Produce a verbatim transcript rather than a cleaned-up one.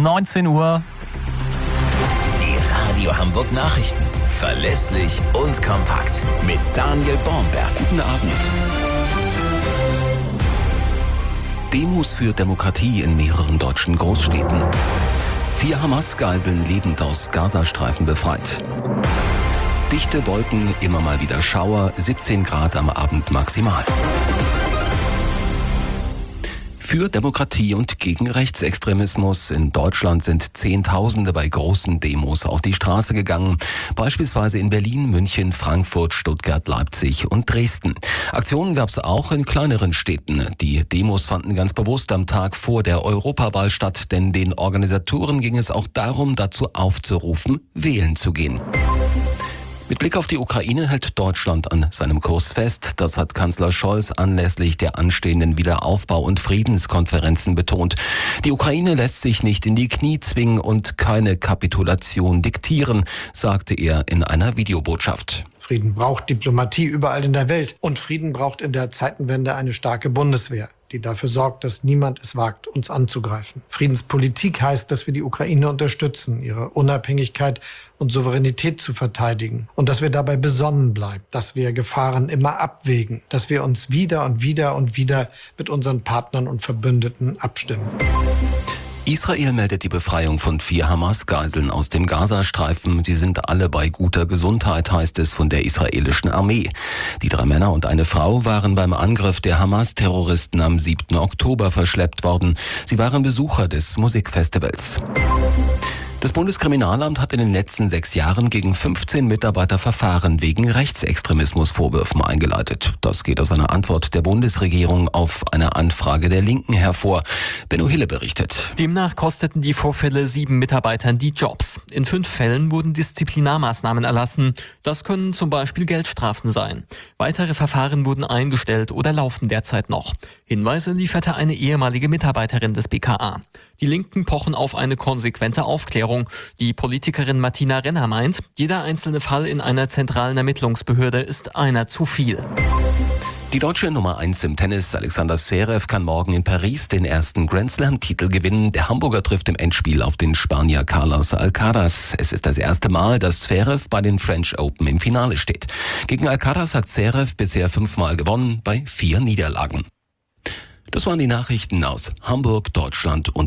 neunzehn Uhr. Die Radio Hamburg Nachrichten. Verlässlich und kompakt. Mit Daniel Bornberg. Guten Abend. Demos für Demokratie in mehreren deutschen Großstädten. Vier Hamas-Geiseln lebend aus Gazastreifen befreit. Dichte Wolken, immer mal wieder Schauer, siebzehn Grad am Abend maximal. Für Demokratie und gegen Rechtsextremismus in Deutschland sind Zehntausende bei großen Demos auf die Straße gegangen. Beispielsweise in Berlin, München, Frankfurt, Stuttgart, Leipzig und Dresden. Aktionen gab es auch in kleineren Städten. Die Demos fanden ganz bewusst am Tag vor der Europawahl statt, denn den Organisatoren ging es auch darum, dazu aufzurufen, wählen zu gehen. Mit Blick auf die Ukraine hält Deutschland an seinem Kurs fest. Das hat Kanzler Scholz anlässlich der anstehenden Wiederaufbau- und Friedenskonferenzen betont. Die Ukraine lässt sich nicht in die Knie zwingen und keine Kapitulation diktieren, sagte er in einer Videobotschaft. Frieden braucht Diplomatie überall in der Welt. Und Frieden braucht in der Zeitenwende eine starke Bundeswehr, die dafür sorgt, dass niemand es wagt, uns anzugreifen. Friedenspolitik heißt, dass wir die Ukraine unterstützen, ihre Unabhängigkeit und Souveränität zu verteidigen. Und dass wir dabei besonnen bleiben, dass wir Gefahren immer abwägen, dass wir uns wieder und wieder und wieder mit unseren Partnern und Verbündeten abstimmen. Israel meldet die Befreiung von vier Hamas-Geiseln aus dem Gazastreifen. Sie sind alle bei guter Gesundheit, heißt es von der israelischen Armee. Die drei Männer und eine Frau waren beim Angriff der Hamas-Terroristen am siebten Oktober verschleppt worden. Sie waren Besucher des Musikfestivals. Das Bundeskriminalamt hat in den letzten sechs Jahren gegen fünfzehn Mitarbeiter Verfahren wegen Rechtsextremismusvorwürfen eingeleitet. Das geht aus einer Antwort der Bundesregierung auf eine Anfrage der Linken hervor. Benno Hille berichtet. Demnach kosteten die Vorfälle sieben Mitarbeitern die Jobs. In fünf Fällen wurden Disziplinarmaßnahmen erlassen. Das können zum Beispiel Geldstrafen sein. Weitere Verfahren wurden eingestellt oder laufen derzeit noch. Hinweise lieferte eine ehemalige Mitarbeiterin des B K A. Die Linken pochen auf eine konsequente Aufklärung. Die Politikerin Martina Renner meint, jeder einzelne Fall in einer zentralen Ermittlungsbehörde ist einer zu viel. Die deutsche Nummer eins im Tennis, Alexander Zverev, kann morgen in Paris den ersten Grand-Slam-Titel gewinnen. Der Hamburger trifft im Endspiel auf den Spanier Carlos Alcaraz. Es ist das erste Mal, dass Zverev bei den French Open im Finale steht. Gegen Alcaraz hat Zverev bisher fünfmal gewonnen, bei vier Niederlagen. Das waren die Nachrichten aus Hamburg, Deutschland und